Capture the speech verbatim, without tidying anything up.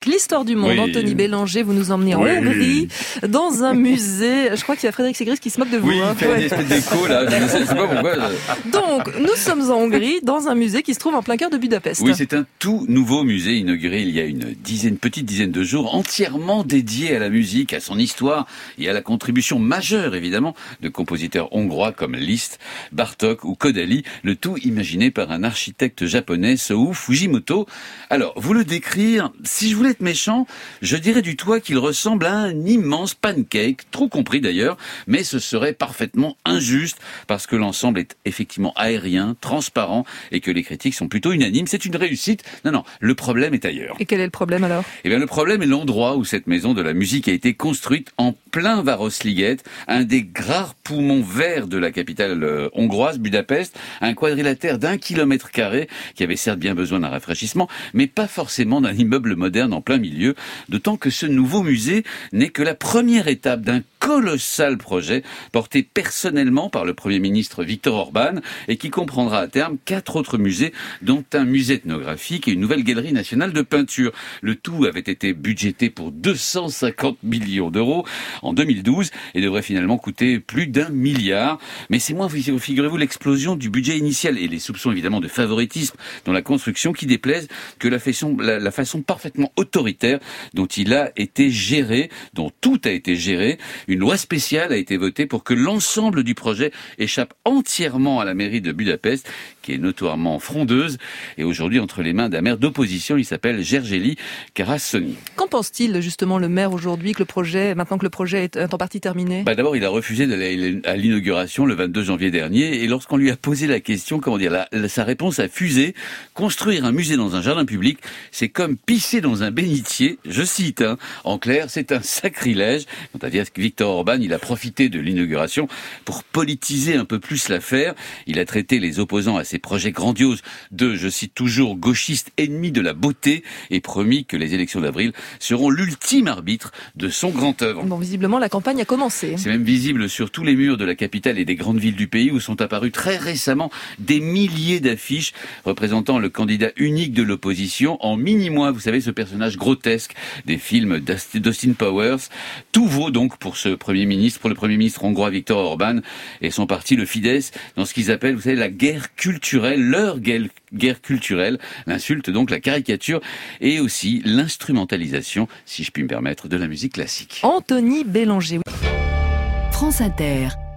L'histoire du monde, oui. Anthony Bélanger, vous nous emmenez en oui. Hongrie, dans un musée. Je crois qu'il y a Frédéric Segris qui se moque de vous. Oui, hein. il fait ouais. une espèce d'écho, là. Je sais, je sais pas pourquoi. Donc, nous sommes en Hongrie, dans un musée qui se trouve en plein cœur de Budapest. Oui, c'est un tout nouveau musée inauguré il y a une dizaine, petite dizaine de jours, entièrement dédié à la musique, à son histoire et à la contribution majeure, évidemment, de compositeurs hongrois comme Liszt, Bartók ou Kodály, le tout imaginé par un architecte japonais, Sou Fujimoto. Alors, vous le décrire, si je voulais être méchant, je dirais du toit qu'il ressemble à un immense pancake, trop compris d'ailleurs, mais ce serait parfaitement injuste parce que l'ensemble est effectivement aérien, transparent et que les critiques sont plutôt unanimes. C'est une réussite. Non, non, le problème est ailleurs. Et quel est le problème alors ? Eh bien, le problème est l'endroit où cette maison de la musique a été construite en plein Városliget, un des rares poumons verts de la capitale euh, hongroise, Budapest, un quadrilatère d'un kilomètre carré qui avait certes bien besoin d'un rafraîchissement, mais pas forcément d'un immeuble moderne en plein milieu, d'autant que ce nouveau musée n'est que la première étape d'un colossal projet porté personnellement par le Premier ministre Viktor Orban et qui comprendra à terme quatre autres musées, dont un musée ethnographique et une nouvelle galerie nationale de peinture. Le tout avait été budgété pour deux cent cinquante millions d'euros en deux mille douze et devrait finalement coûter plus d'un milliard. Mais c'est moins, figurez-vous, l'explosion du budget initial et les soupçons évidemment de favoritisme dans la construction qui déplaisent que la façon, la, la façon parfaitement autoritaire dont il a été géré, dont tout a été géré. Une loi spéciale a été votée pour que l'ensemble du projet échappe entièrement à la mairie de Budapest, qui est notoirement frondeuse, et aujourd'hui entre les mains d'un maire d'opposition, il s'appelle Gergely Karasoni. Qu'en pense-t-il justement le maire aujourd'hui, que le projet, maintenant que le projet est en partie terminé ? Bah d'abord, il a refusé d'aller à l'inauguration le vingt-deux janvier dernier, et lorsqu'on lui a posé la question, comment dire, la, la, sa réponse a fusé. Construire un musée dans un jardin public, c'est comme pisser dans un bénitier. Je cite, hein, en clair, c'est un sacrilège. Quant à Viktor Orban, il a profité de l'inauguration pour politiser un peu plus l'affaire. Il a traité les opposants à ses projets grandioses de, je cite toujours, gauchistes ennemis de la beauté et promis que les élections d'avril seront l'ultime arbitre de son grand œuvre. Bon, visiblement, la campagne a commencé. C'est même visible sur tous les murs de la capitale et des grandes villes du pays où sont apparues très récemment des milliers d'affiches représentant le candidat unique de l'opposition en mini-moi. Vous savez, ce personnage grotesque des films d'Austin Powers. Tout vaut donc pour ce Premier ministre, pour le Premier ministre hongrois Viktor Orban et son parti, le Fidesz, dans ce qu'ils appellent, vous savez, la guerre culturelle, leur guerre, guerre culturelle, l'insulte donc, la caricature et aussi l'instrumentalisation, si je puis me permettre, de la musique classique. Anthony Bélanger. France Inter.